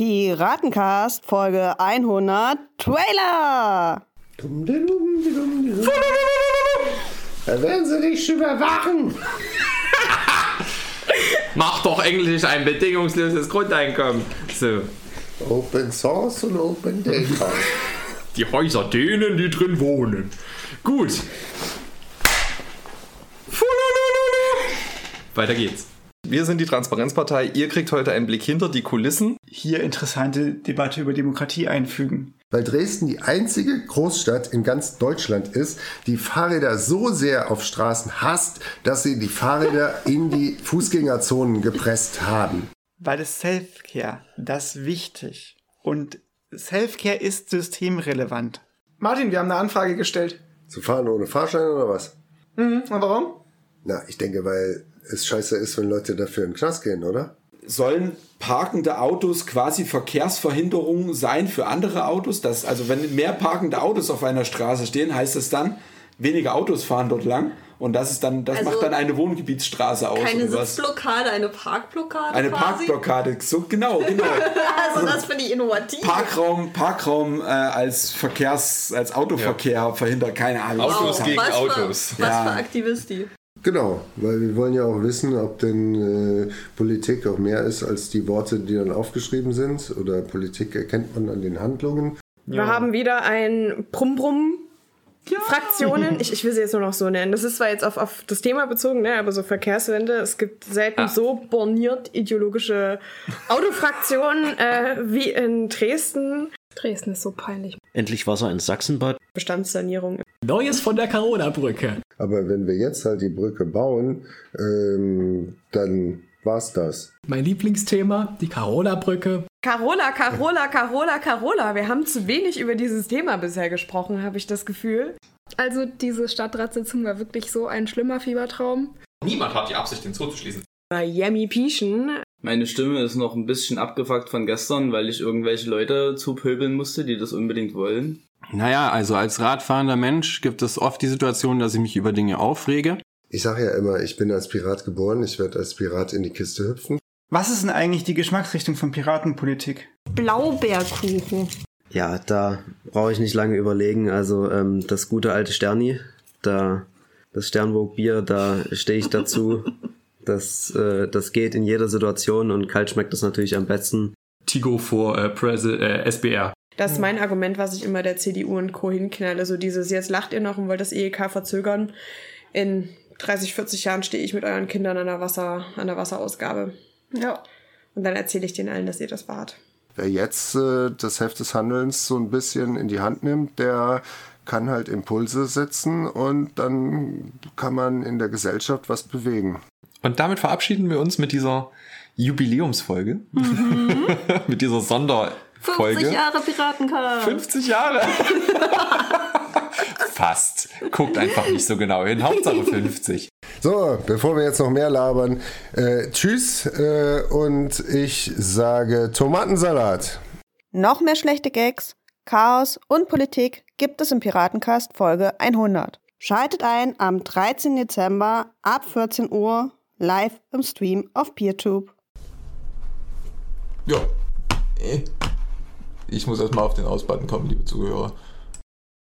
Piratencast Folge 100 Trailer. Da werden sie dich überwachen. Mach doch endlich ein bedingungsloses Grundeinkommen. So. Open Source und Open Data. Die Häuser denen, die drin wohnen. Gut. Weiter geht's. Wir sind die Transparenzpartei. Ihr kriegt heute einen Blick hinter die Kulissen. Hier interessante Debatte über Demokratie einfügen. Weil Dresden die einzige Großstadt in ganz Deutschland ist, die Fahrräder so sehr auf Straßen hasst, dass sie die Fahrräder in die Fußgängerzonen gepresst haben. Weil es Selfcare, das ist wichtig. Und Selfcare ist systemrelevant. Martin, wir haben eine Anfrage gestellt. Zu fahren ohne Fahrschein oder was? Und warum? Na, ich denke, weil es scheiße ist, wenn Leute dafür in den Knast gehen, oder? Sollen parkende Autos quasi Verkehrsverhinderung sein für andere Autos? Also wenn mehr parkende Autos auf einer Straße stehen, heißt das dann, weniger Autos fahren dort lang und das macht dann eine Wohngebietsstraße aus. Keine Sitzblockade, eine Parkblockade Eine quasi? Parkblockade, so genau. Also das finde ich innovativ. Parkraum als Autoverkehr verhindert, keine Ahnung. Autos gegen Autos. Was für Aktivisti. Genau, weil wir wollen ja auch wissen, ob denn Politik auch mehr ist als die Worte, die dann aufgeschrieben sind. Oder Politik erkennt man an den Handlungen. Wir haben wieder ein Fraktionen. Ich will sie jetzt nur noch so nennen. Das ist zwar jetzt auf das Thema bezogen, ne, aber so Verkehrswende. Es gibt selten so borniert ideologische Autofraktionen wie in Dresden. Dresden ist so peinlich. Endlich Wasser in Sachsenbad. Bestandssanierung. Neues von der Carola-Brücke. Aber wenn wir jetzt halt die Brücke bauen, dann war's das. Mein Lieblingsthema, die Carola-Brücke. Carola. Wir haben zu wenig über dieses Thema bisher gesprochen, habe ich das Gefühl. Also diese Stadtratssitzung war wirklich so ein schlimmer Fiebertraum. Niemand hat die Absicht, den Zoo zu schließen. Miami Pieschen. Meine Stimme ist noch ein bisschen abgefuckt von gestern, weil ich irgendwelche Leute zupöbeln musste, die das unbedingt wollen. Naja, also als radfahrender Mensch gibt es oft die Situation, dass ich mich über Dinge aufrege. Ich sage ja immer, ich bin als Pirat geboren, ich werde als Pirat in die Kiste hüpfen. Was ist denn eigentlich die Geschmacksrichtung von Piratenpolitik? Blaubeerkuchen. Ja, da brauche ich nicht lange überlegen. Also das gute alte Sterni, das Sternburg Bier, da stehe ich dazu. Das geht in jeder Situation und kalt schmeckt das natürlich am besten. Tigo vor SBR. Das ist mein Argument, was ich immer der CDU und Co. hinknalle. So dieses, jetzt lacht ihr noch und wollt das EEK verzögern. In 30, 40 Jahren stehe ich mit euren Kindern an der Wasserausgabe. Ja. Und dann erzähle ich denen allen, dass ihr das wart. Wer jetzt das Heft des Handelns so ein bisschen in die Hand nimmt, der kann halt Impulse setzen und dann kann man in der Gesellschaft was bewegen. Und damit verabschieden wir uns mit dieser Jubiläumsfolge. Mit dieser Sonderfolge. 50 Jahre Piratencast. 50 Jahre. Fast. Guckt einfach nicht so genau hin. Hauptsache 50. So, bevor wir jetzt noch mehr labern, tschüss und ich sage Tomatensalat. Noch mehr schlechte Gags, Chaos und Politik gibt es im Piratencast Folge 100. Schaltet ein am 13. Dezember ab 14 Uhr live im Stream auf PeerTube. Ja. Ich muss erstmal auf den Ausbutton kommen, liebe Zuhörer.